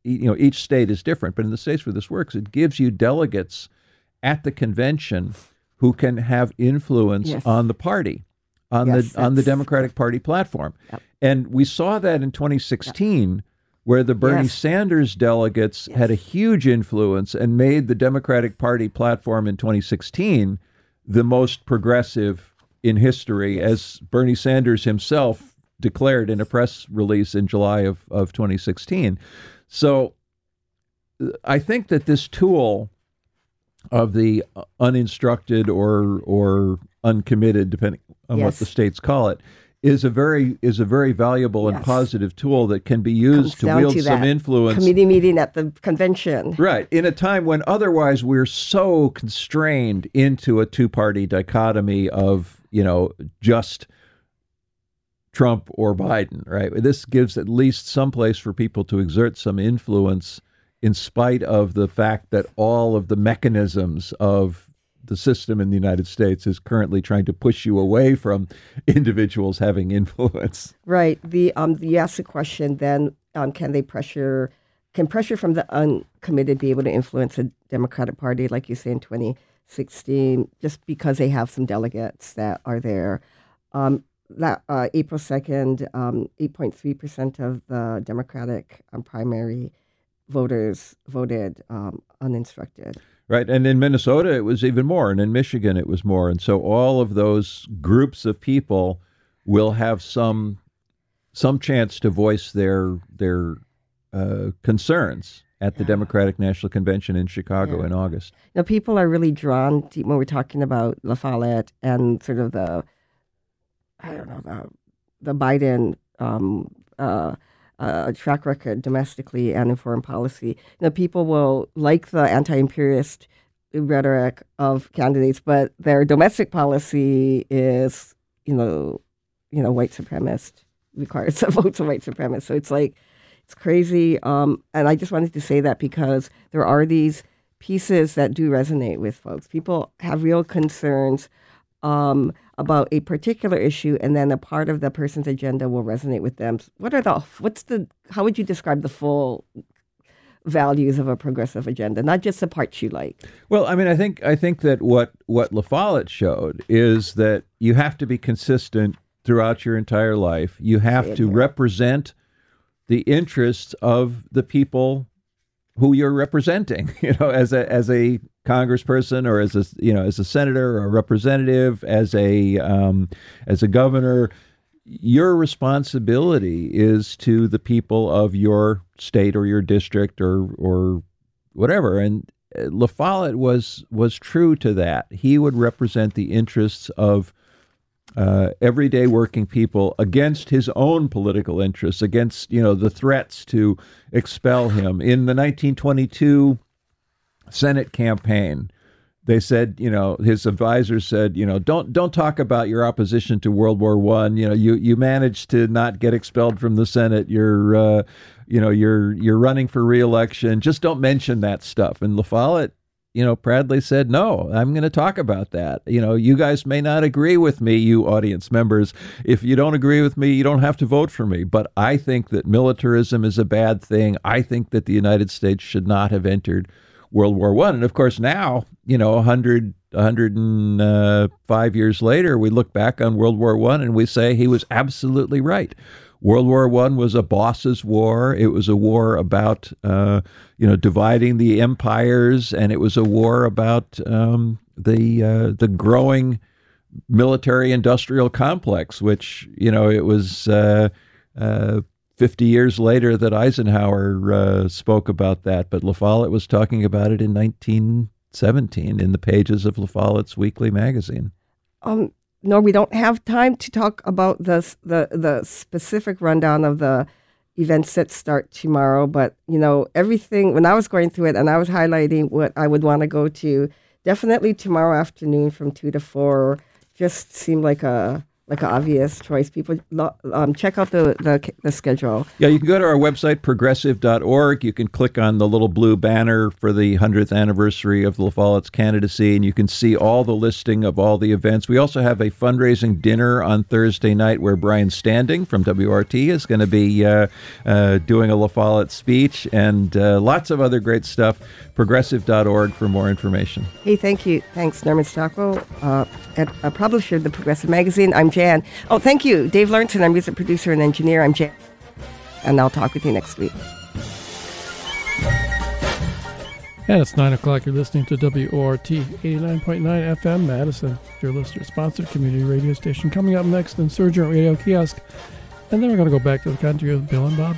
each state is different, but in the states where this works, it gives you delegates at the convention who can have influence on the party, on the Democratic Party platform. Yep. And we saw that in 2016, where the Bernie Sanders delegates had a huge influence and made the Democratic Party platform in 2016 the most progressive in history, as Bernie Sanders himself declared in a press release in July of 2016. So I think that this tool of the uninstructed or uncommitted, depending on what the states call it, is a very valuable and positive tool that can be used to wield some influence.
Committee meeting at the convention.
Right. In a time when otherwise we're so constrained into a two-party dichotomy of, just Trump or Biden, right? This gives at least some place for people to exert some influence in spite of the fact that all of the mechanisms of the system in the United States is currently trying to push you away from individuals having influence.
Right. You asked the question then, can pressure from the uncommitted be able to influence the Democratic Party, like you say in 2016, just because they have some delegates that are there? April 2nd, 8.3% of the Democratic primary voters voted uninstructed.
Right. And in Minnesota, it was even more. And in Michigan, it was more. And so all of those groups of people will have some chance to voice their concerns at the Democratic National Convention in Chicago in August.
Now, people are really drawn to, when we're talking about La Follette and sort of the Biden track record domestically and in foreign policy. People will like the anti-imperialist rhetoric of candidates, but their domestic policy is, white supremacist, requires the votes of white supremacists. So it's crazy. And I just wanted to say that because there are these pieces that do resonate with folks. People have real concerns about a particular issue, and then a part of the person's agenda will resonate with them. How would you describe the full values of a progressive agenda, not just the parts you like?
Well, I mean, I think that what La Follette showed is that you have to be consistent throughout your entire life. You have to represent the interests of the people who you're representing, as a congressperson or as a senator or a representative, as a governor. Your responsibility is to the people of your state or your district or whatever. And La Follette was true to that. He would represent the interests of everyday working people against his own political interests, against the threats to expel him. In the 1922 Senate campaign, they said, his advisors said, don't talk about your opposition to World War I. You managed to not get expelled from the Senate. You're running for re-election. Just don't mention that stuff. And La Follette, proudly said, no, I'm going to talk about that. You guys may not agree with me, you audience members. If you don't agree with me, you don't have to vote for me. But I think that militarism is a bad thing. I think that the United States should not have entered World War I. And of course, now, 105 years later, we look back on World War I and we say he was absolutely right. World War I was a boss's war. It was a war about, dividing the empires, and it was a war about the growing military-industrial complex, which, it was 50 years later that Eisenhower spoke about that. But La Follette was talking about it in 1917 in the pages of La Follette's weekly magazine.
No, we don't have time to talk about the specific rundown of the events that start tomorrow. But, everything, when I was going through it and I was highlighting what I would want to go to, definitely tomorrow afternoon from 2 to 4 just seemed like a like an obvious choice. People check out the schedule.
Yeah, you can go to our website, progressive.org. You can click on the little blue banner for the 100th anniversary of La Follette's candidacy, and you can see all the listing of all the events. We also have a fundraising dinner on Thursday night where Brian Standing from WRT is going to be doing a La Follette speech, and lots of other great stuff. Progressive.org for more information.
Hey, thank you. Thanks, Norman Stockwell, a publisher of the Progressive Magazine. I'm Jan. Oh, thank you, Dave Lawrenson, our music producer and engineer. I'm Jan, and I'll talk with you next week.
And it's 9 o'clock. You're listening to WORT 89.9 FM Madison, your listener-sponsored community radio station. Coming up next, Insurgent Radio Kiosk. And then we're going to go back to the country with Bill and Bob.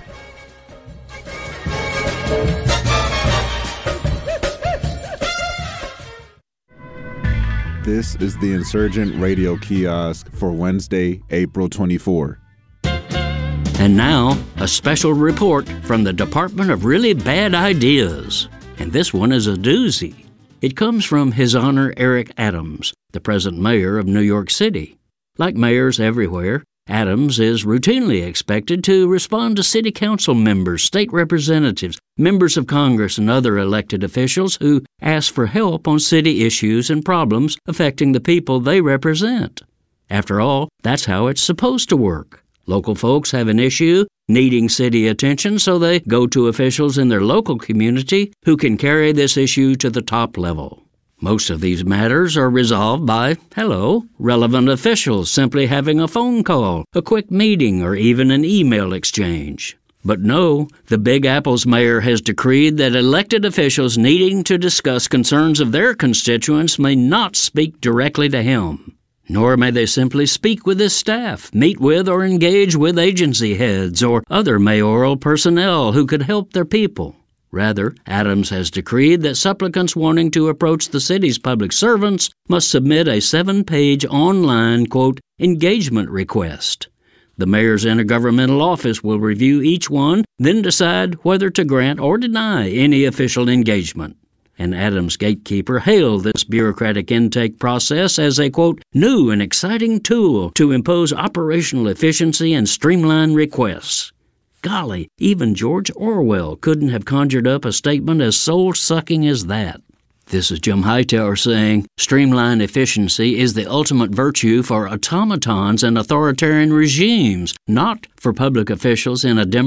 This is the Insurgent Radio Kiosk for Wednesday, April 24.
And now, a special report from the Department of Really Bad Ideas. And this one is a doozy. It comes from His Honor Eric Adams, the present mayor of New York City. Like mayors everywhere, Adams is routinely expected to respond to city council members, state representatives, members of Congress, and other elected officials who ask for help on city issues and problems affecting the people they represent. After all, that's how it's supposed to work. Local folks have an issue needing city attention, so they go to officials in their local community who can carry this issue to the top level. Most of these matters are resolved by, relevant officials simply having a phone call, a quick meeting, or even an email exchange. But no, the Big Apple's mayor has decreed that elected officials needing to discuss concerns of their constituents may not speak directly to him. Nor may they simply speak with his staff, meet with or engage with agency heads or other mayoral personnel who could help their people. Rather, Adams has decreed that supplicants wanting to approach the city's public servants must submit a 7-page online, quote, engagement request. The mayor's intergovernmental office will review each one, then decide whether to grant or deny any official engagement. And Adams' gatekeeper hailed this bureaucratic intake process as a, quote, new and exciting tool to impose operational efficiency and streamline requests. Golly, even George Orwell couldn't have conjured up a statement as soul-sucking as that. This is Jim Hightower saying, streamline efficiency is the ultimate virtue for automatons and authoritarian regimes, not for public officials in a